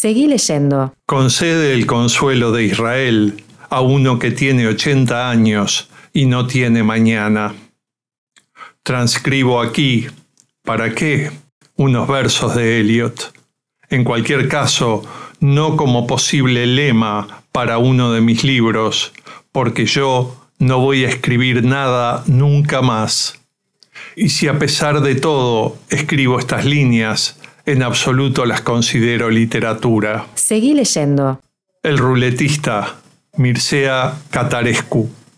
Seguí leyendo. Concede el consuelo de Israel a uno que tiene 80 años y no tiene mañana. Transcribo aquí, ¿para qué?, unos versos de Eliot. En cualquier caso, no como posible lema para uno de mis libros, porque yo no voy a escribir nada nunca más. Y si a pesar de todo escribo estas líneas, en absoluto las considero literatura. Seguí leyendo. El ruletista, Mircea Catarescu.